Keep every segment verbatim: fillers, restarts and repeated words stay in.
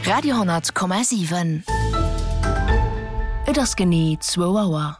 Radio hundert Komma sieben. Et ass genie zwo Auer.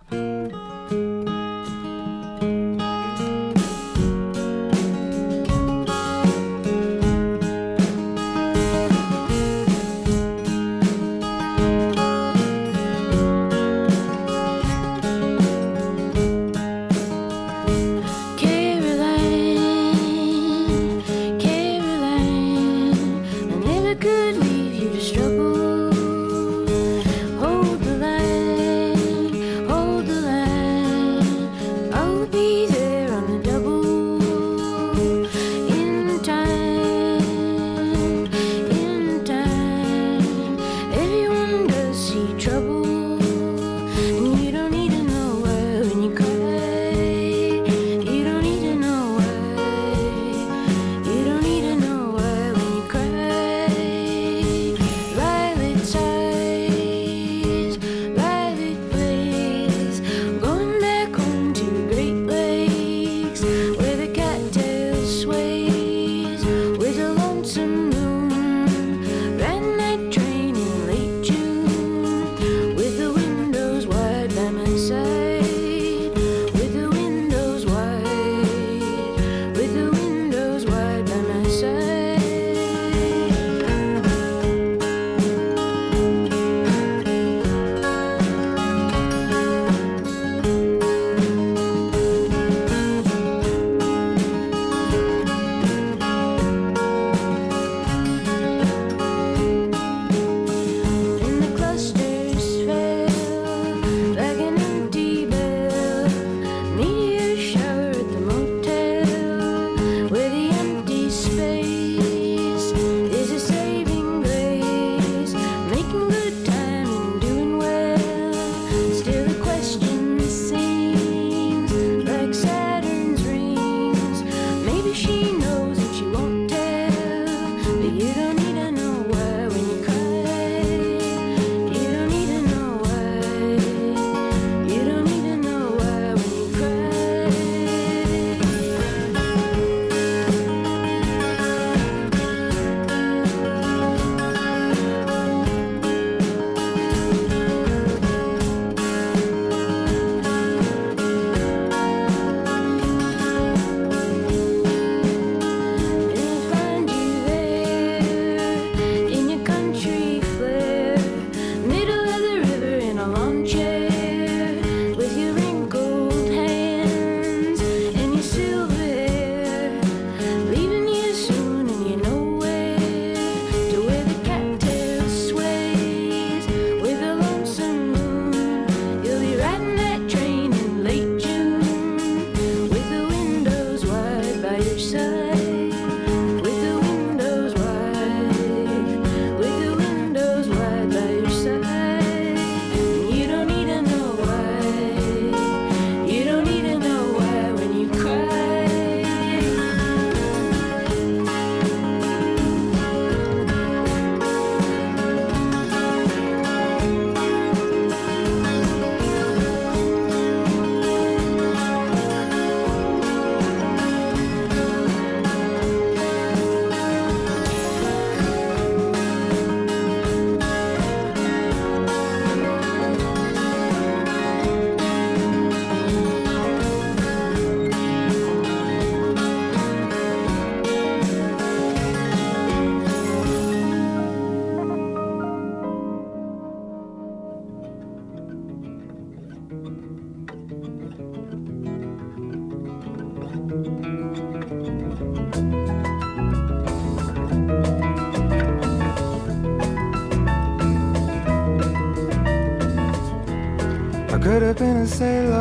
Could have been a sailor,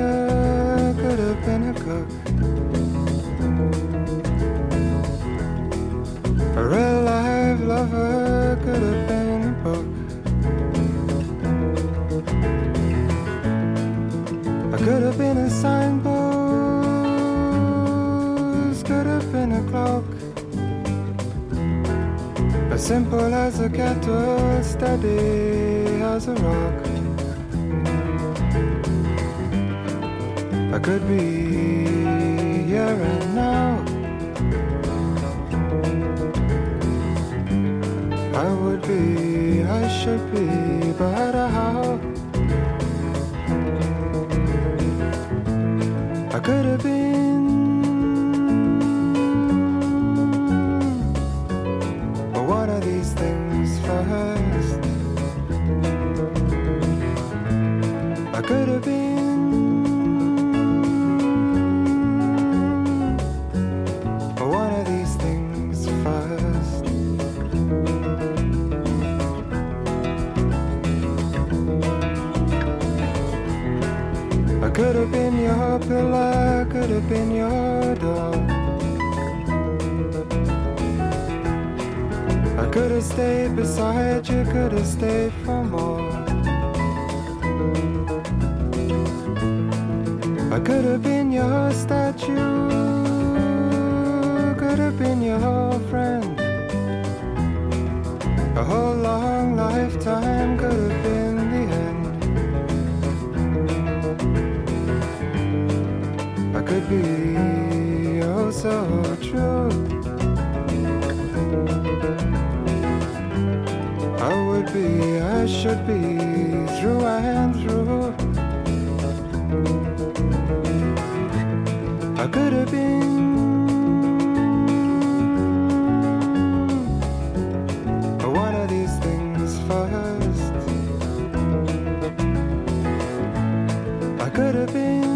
could have been a cook, a real life lover, could have been a book. I could have been a signpost, could have been a clock, as simple as a kettle, steady as a rock. I could be here and now. I would be have been one of these things first. I could have been one of these things first. I could have been your pillar, I could have been your dog. I could have stayed beside you, could have stayed for more. I could have been your statue, could have been your friend. A whole long lifetime could have been the end. I could be oh so true. I would be, I should be, through and through. I could have been one of these things first. I could have been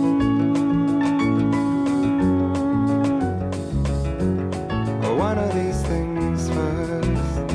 one of these things first.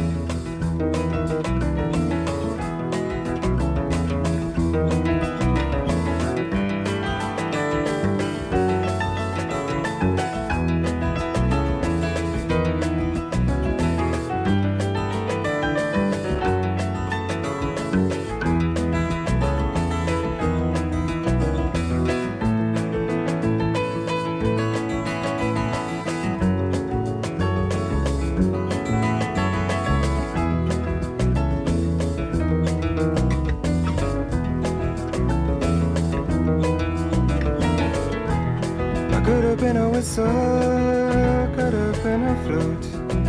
Could have been a whistle, could have been a flute,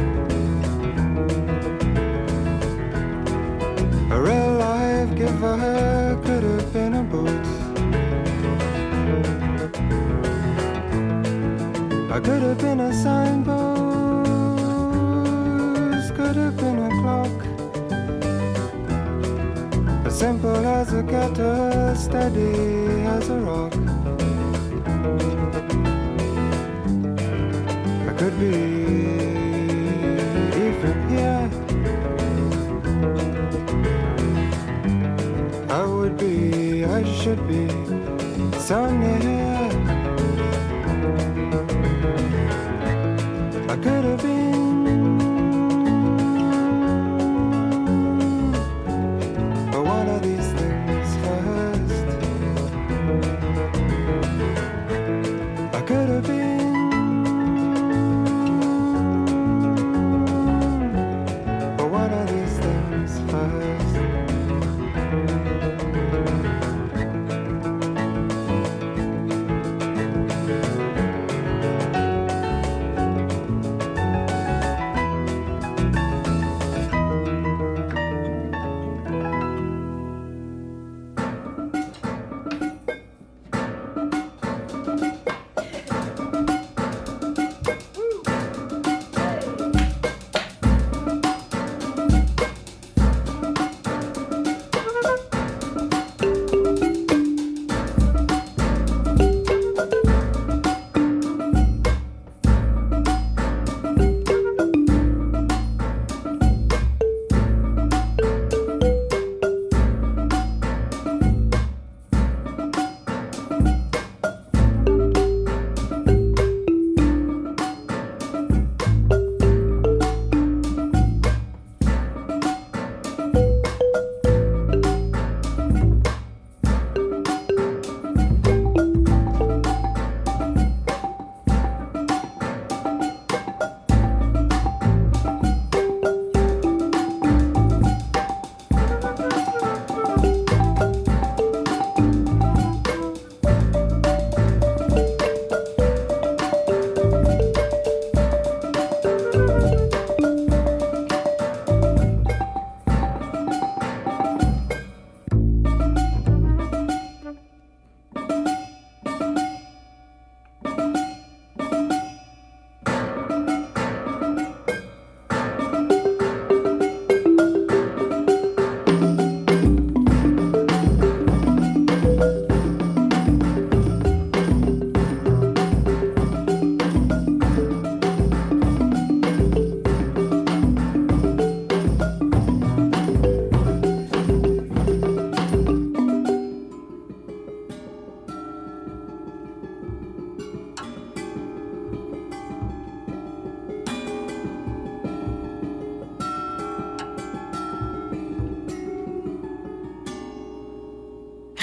a real life giver, could have been a boot. I could have been a signpost, could have been a clock, as simple as a kettle, steady as a rock. Could be even here. I would be, I should be so near. I could have been one of these things first. I could have been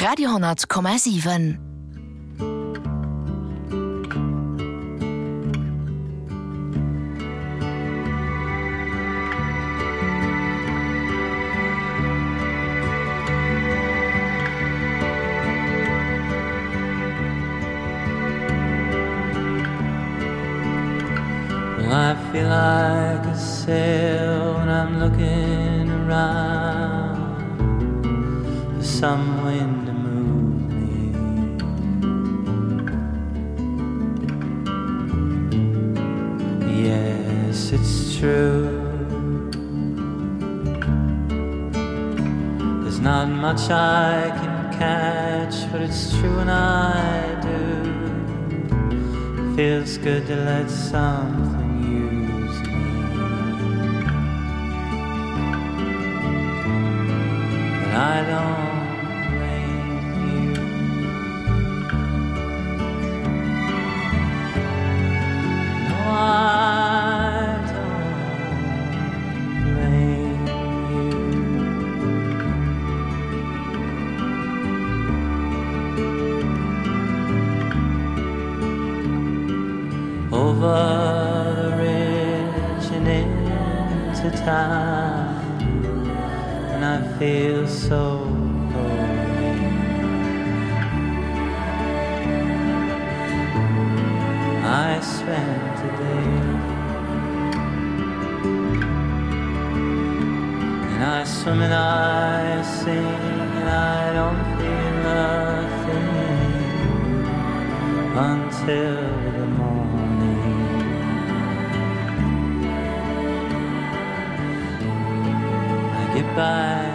Radio hundert Komma sieben. I feel like a sail when I'm looking around for some wind to move me. Yes, it's true. There's not much I can catch, but it's true when I do. It feels good to let something I don't blame you. No, I don't blame you. Over the ridge and into town, I feel so lonely. I spent a day and I swim and I sing and I don't feel a thing until the morning. I get by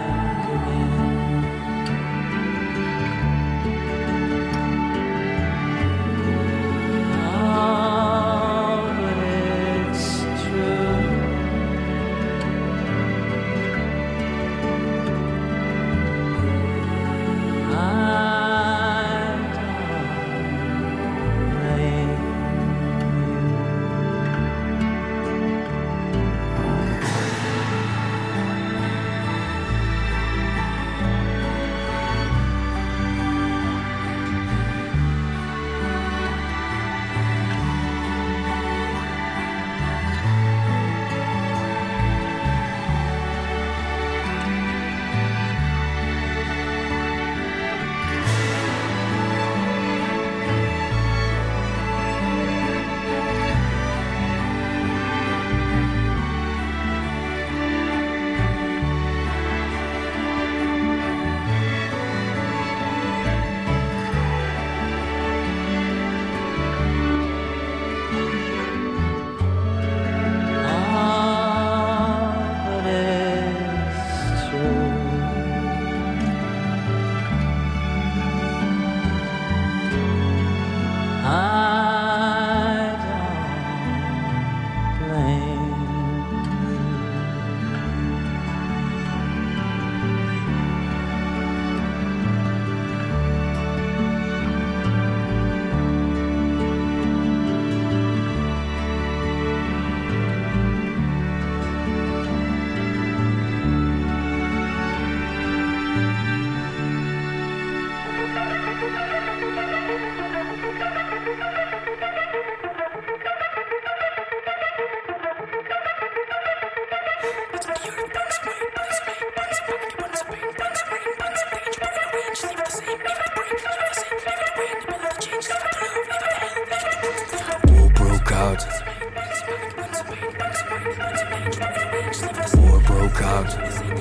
War broke out.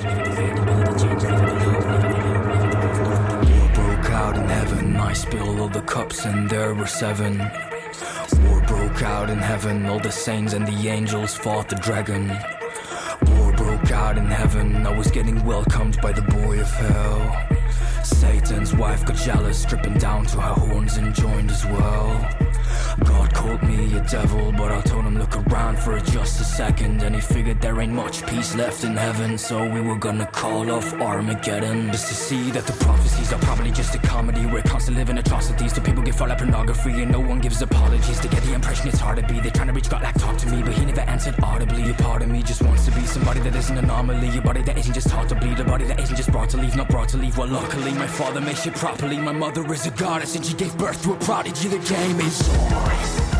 War broke out in heaven. I spilled all the cups and there were seven. War broke out in heaven. All the saints and the angels fought the dragon. War broke out in heaven. I was getting welcomed by the boy of hell. Satan's wife got jealous, stripping down to her horns and joined as well. God called me a devil, but I told him look around for just a second. And he figured there ain't much peace left in heaven, so we were gonna call off Armageddon. Just to see that the prophecies are probably just a comedy. We're constantly living atrocities till people get far like pornography, and no one gives apologies. To get the impression it's hard to be. They're trying to reach God like talk to me, but he never answered audibly. A part of me just wants to be somebody that isn't an anomaly. A body that isn't just taught to bleed. A body that isn't just brought to leave, not brought to leave. Well, luckily my father made shit properly. My mother is a goddess and she gave birth to a prodigy. The game is on.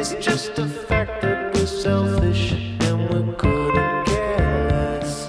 It's just a fact that we're selfish and we couldn't care less.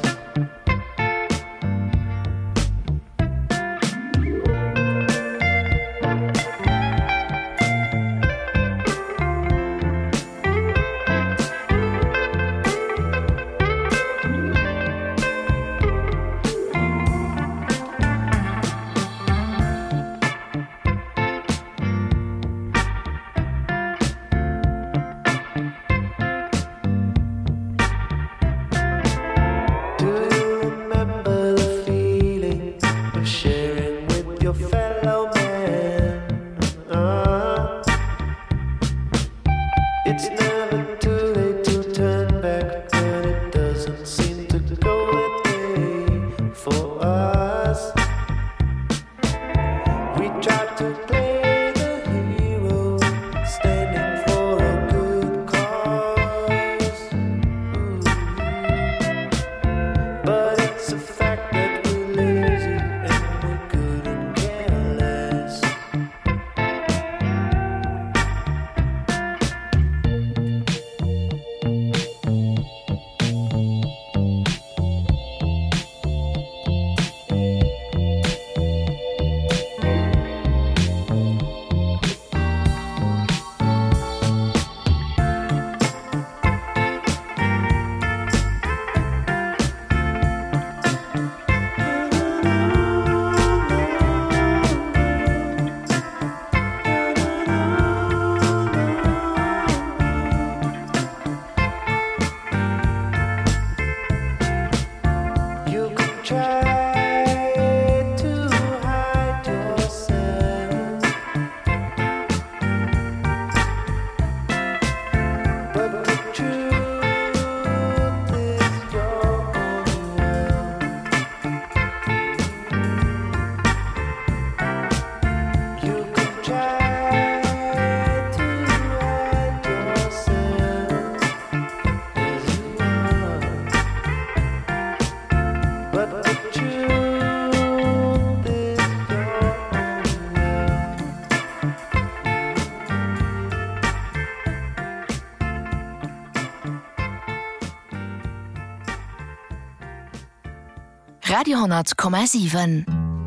Radio honderd komma sieben.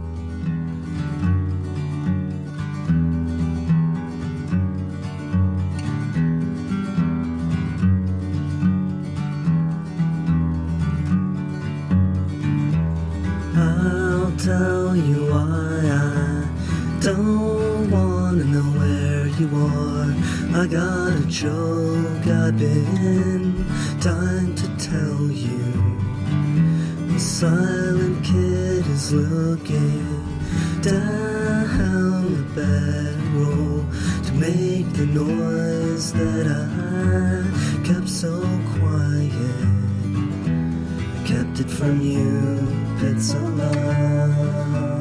I'll tell you why I don't wanna know where you are. I got a joke I've been dying to tell you. The silent kid is looking down the barrel to make the noise that I kept so quiet. I kept it from you, it's a lie.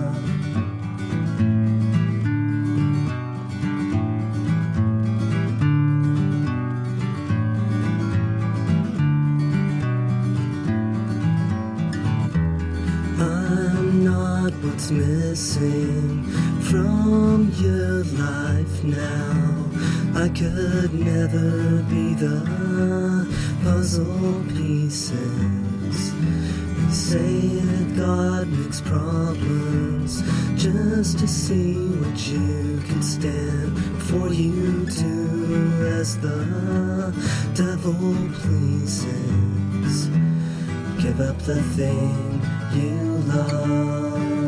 What's missing from your life now? I could never be the puzzle pieces. They say that God makes problems just to see what you can stand. For you do as the devil pleases. Give up the thing you love.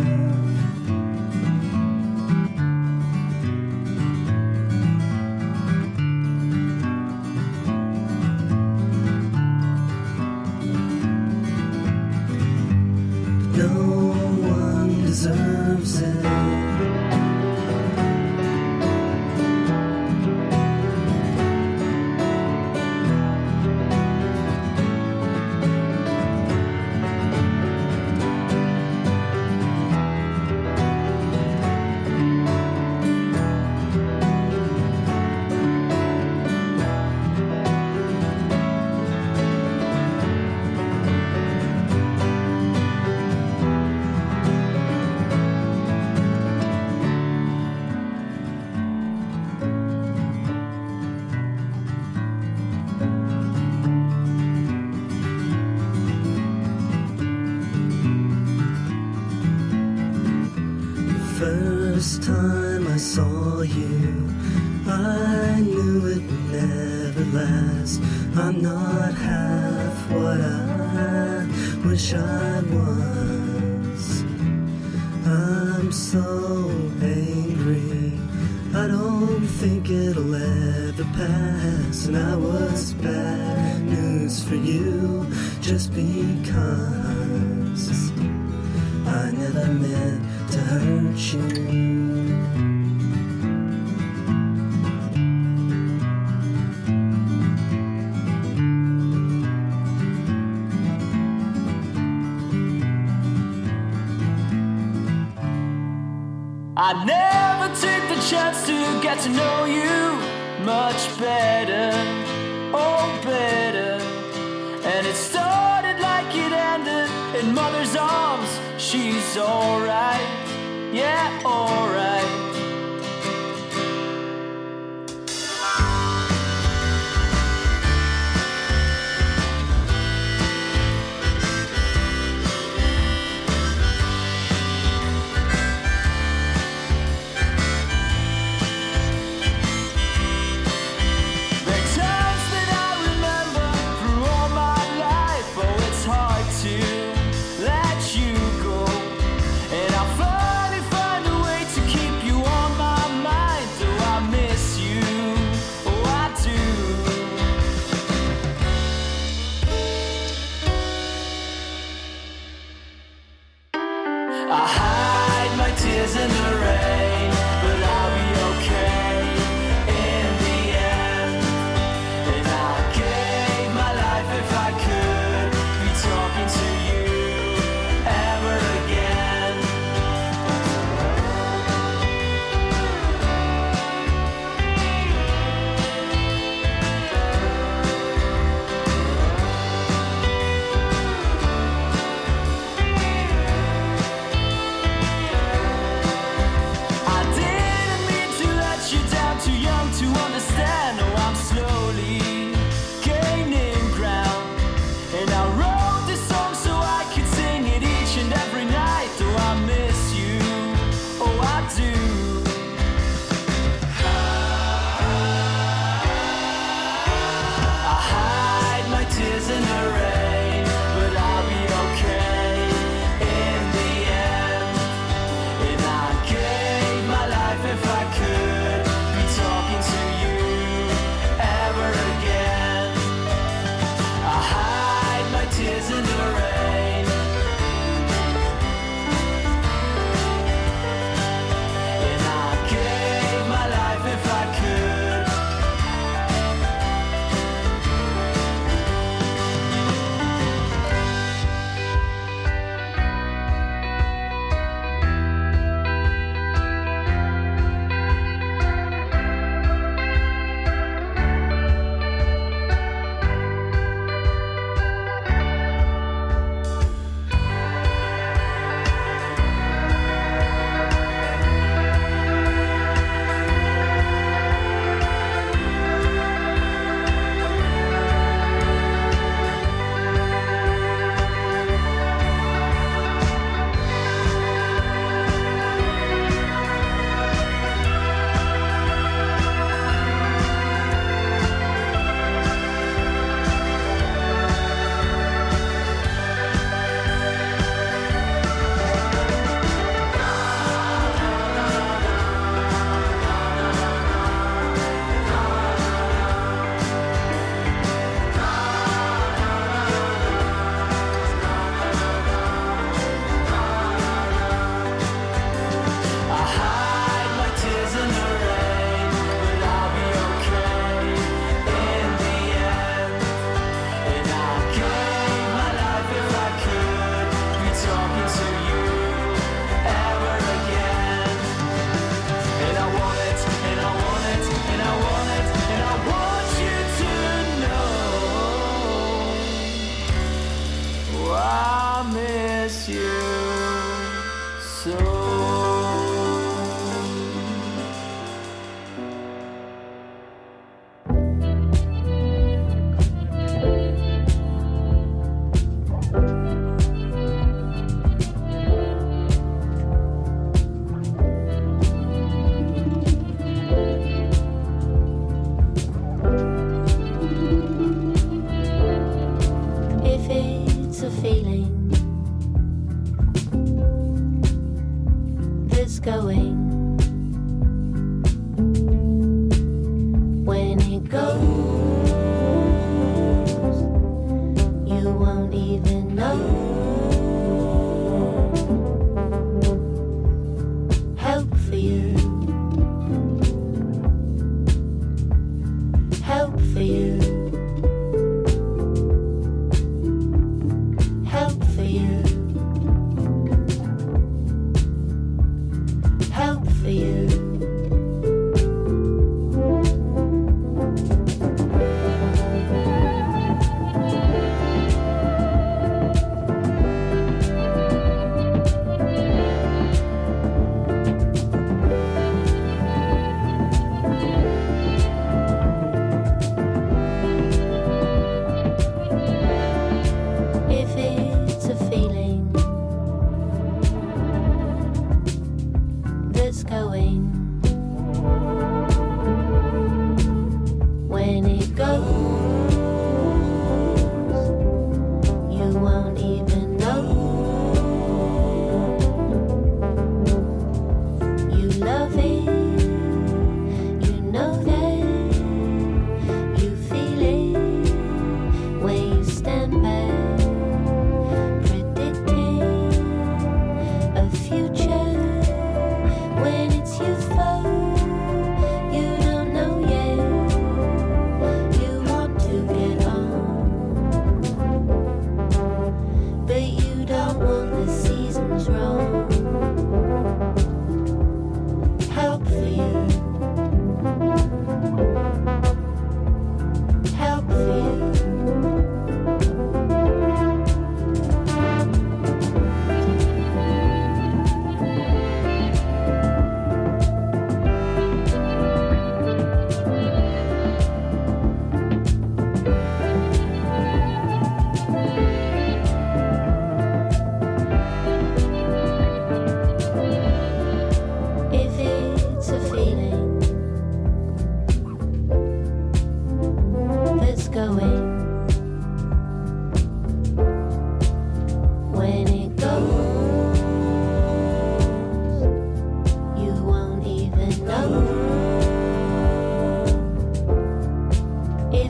Deserves it. 'cause I'm not half what I wish I was. I'm so angry, I don't think it'll ever pass. And I was bad news for you just because I never meant to hurt you. I never took the chance to get to know you much better, oh better. And it started like it ended in mother's arms. She's alright, yeah, alright. To let you go, and I'll finally find a way to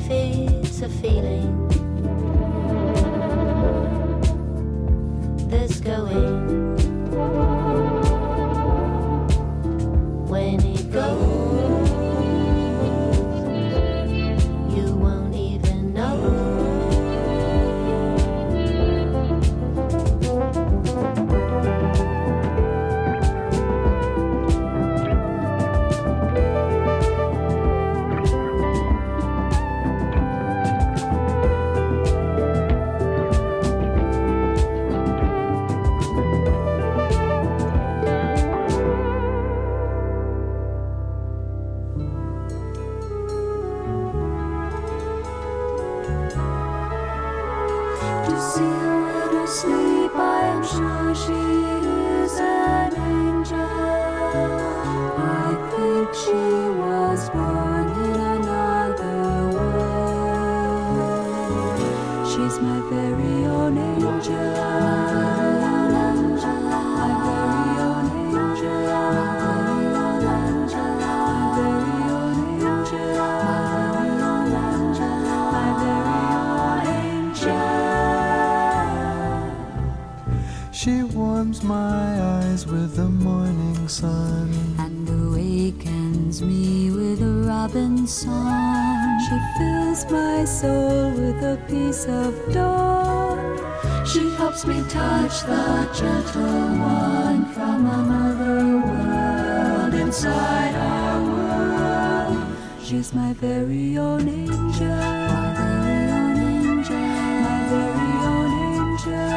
life is a feeling. There's going when it goes, you won't even know. Sleep, I am sure she is an angel. I think she was born in another world. She's my very own angel. My very own angel. My very own angel. My very own angel. She warms my eyes with the morning sun and awakens me with a robin's song. She fills my soul with a piece of dawn. She helps me touch the gentle one from another world inside our world. She's my very own angel. My very own angel. My very own angel.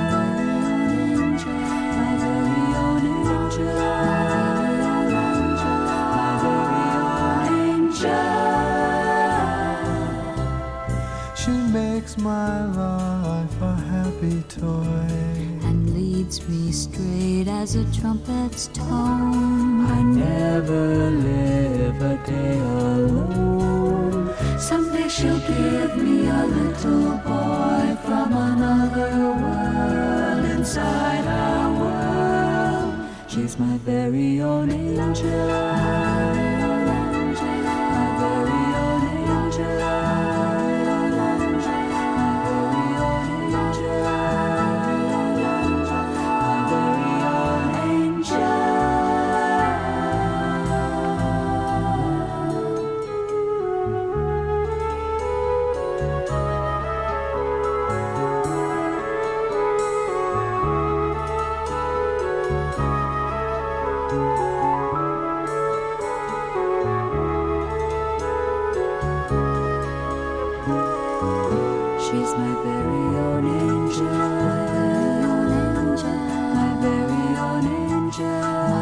Makes my life a happy toy and leads me straight as a trumpet's tone. I never live a day alone. Someday she'll give me a little boy from another world inside our world. She's my very own angel. My very own angel. She's my very own angel. My very own angel.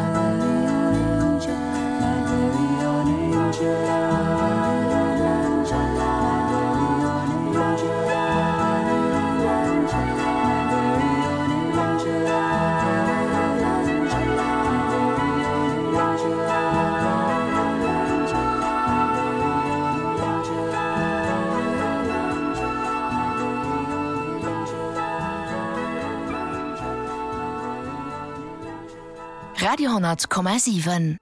My very own angel. Radio honderd komma sieben.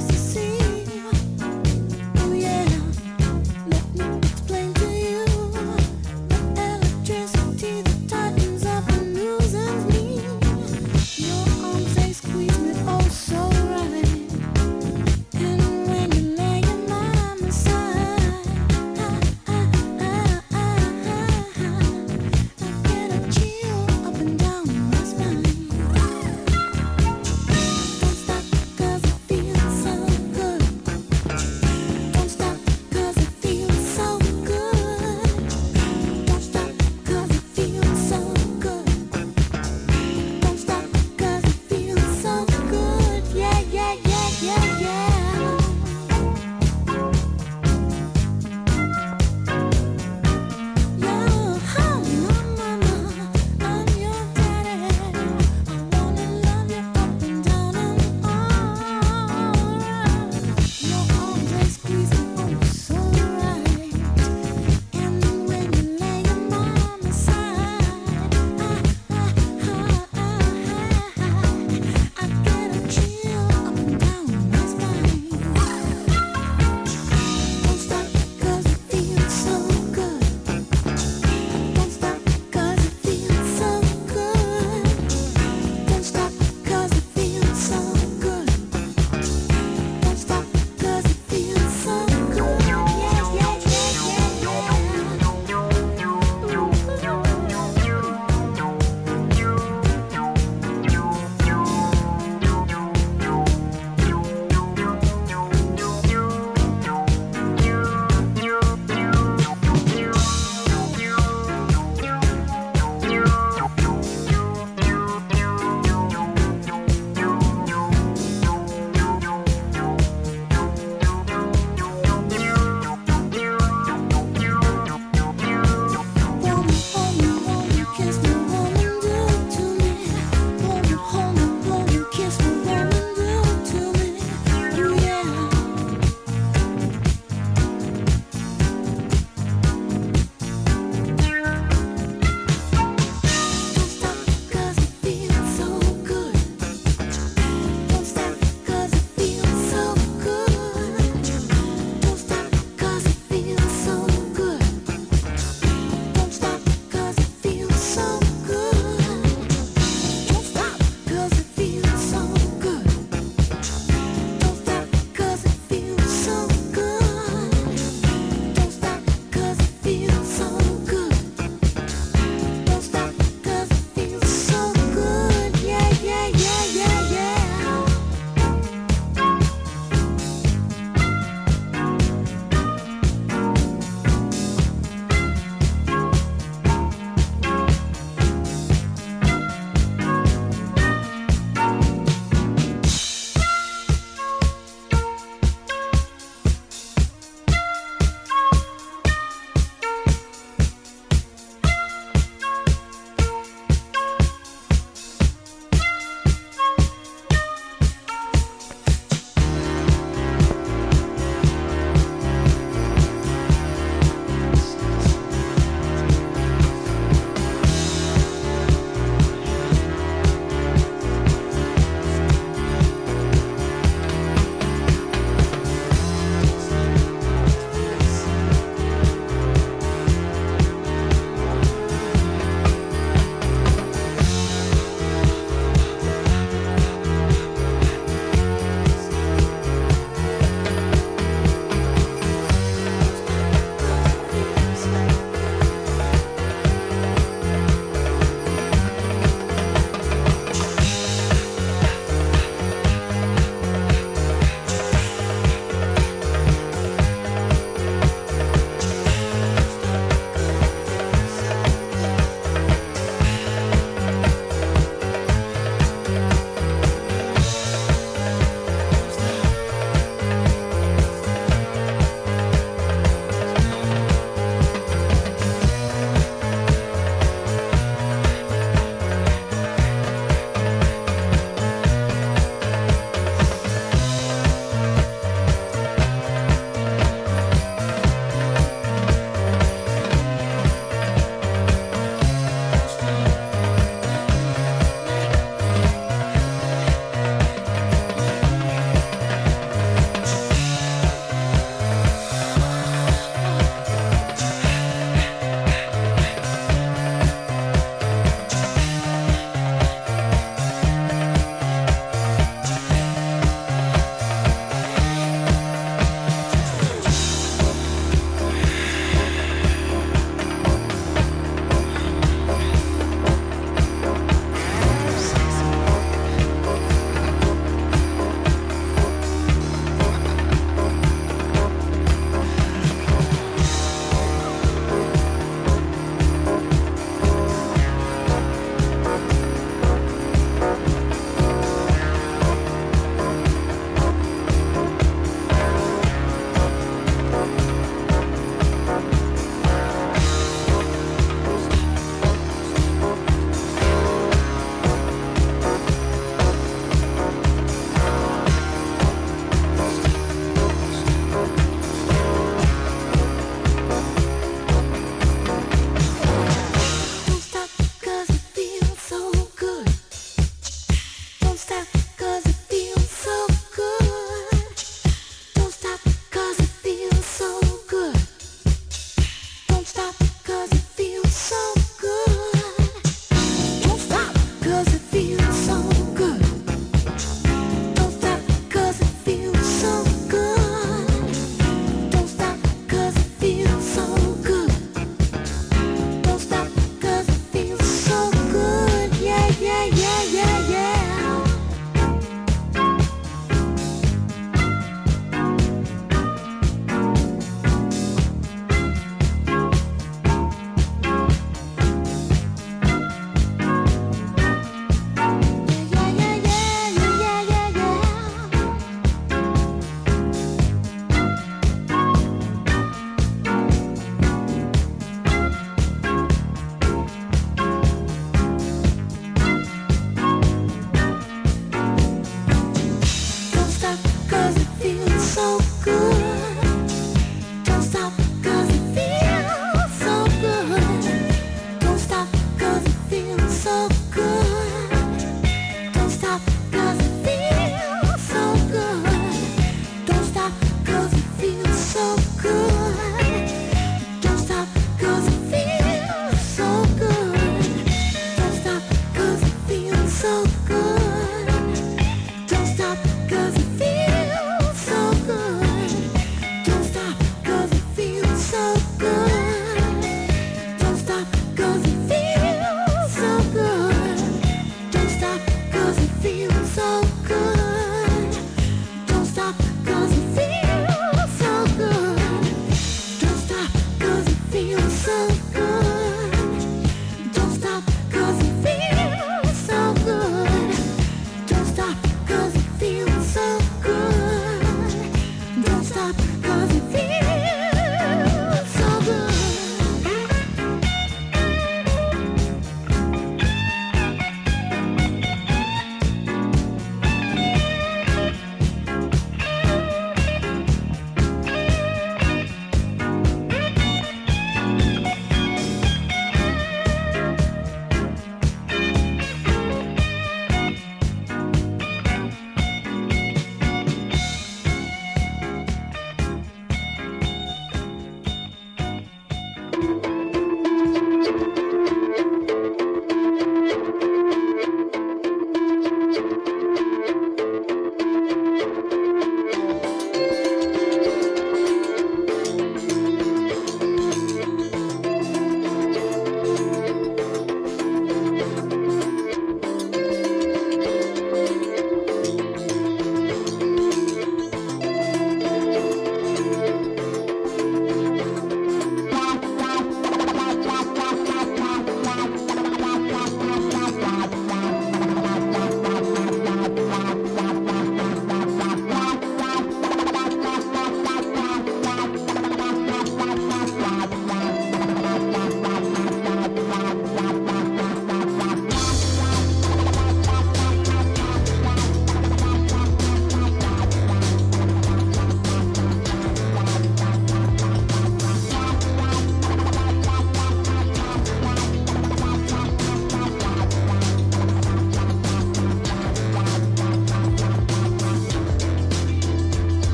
Explain to you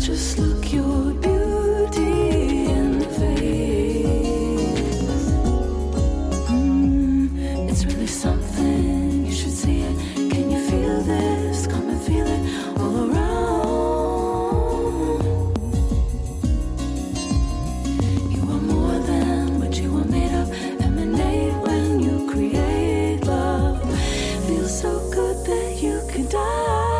just look your beauty in the face. Mm, it's really something, you should see it. Can you feel this? Come and feel it all around. You are more than what you are made of. Emanate when you create love. Feels so good that you could die.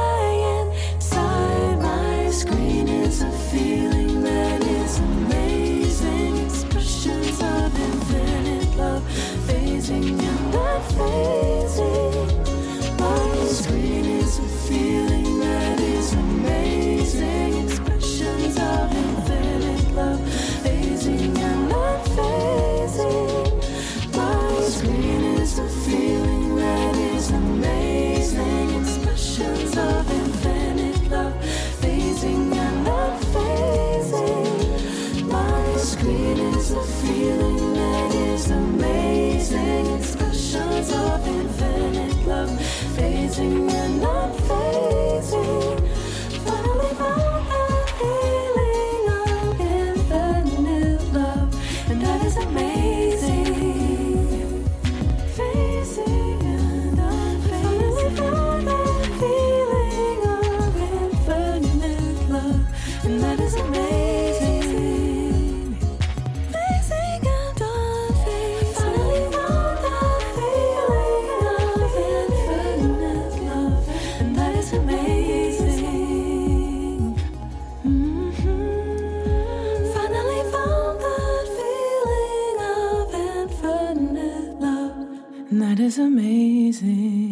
Inside my screen is a feeling that is amazing. Expressions of infinite love, phasing and not phasing. My screen is a feeling that is amazing. Expressions of infinite love, phasing and not phasing. My screen is a feeling that is amazing. Expressions of infinite love, phasing and not phasing. My screen is a feeling that is amazing. Expressions of infinite love, phasing and not phasing. Finally found that feeling of infinite love, and that is amazing. Phasing and not phasing. Finally found that feeling of infinite love, and that is amazing. Phasing and not phasing. Finally found that feeling of infinite love, and that is amazing. Mhm. Finally found that feeling of infinite love, and that is amazing.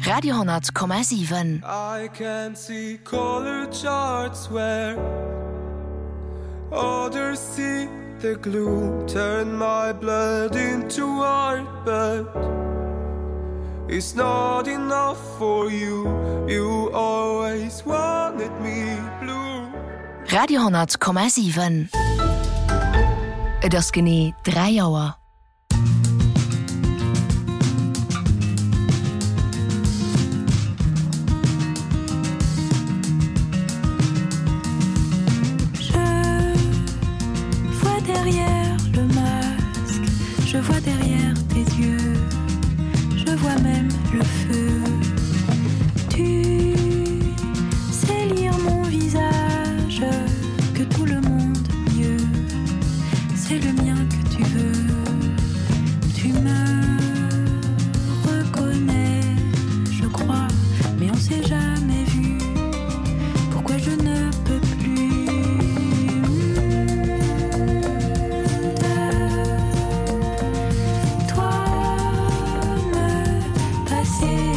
Radio honderd Komma sieben. I can see color charts where others see the glue. Turn my blood into art, but it's not enough for you. You always wanted me blue. Radio honderd Komma sieben. Et ass genee drei Joer. Derrière le masque, je vois derrière tes yeux, je vois même le feu. Tu sais lire mon visage, que tout le monde mieux, c'est le mien que tu veux. Tu me reconnais, je crois, mais on s'est jamais vu. Pourquoi je ne peux plus? Yeah.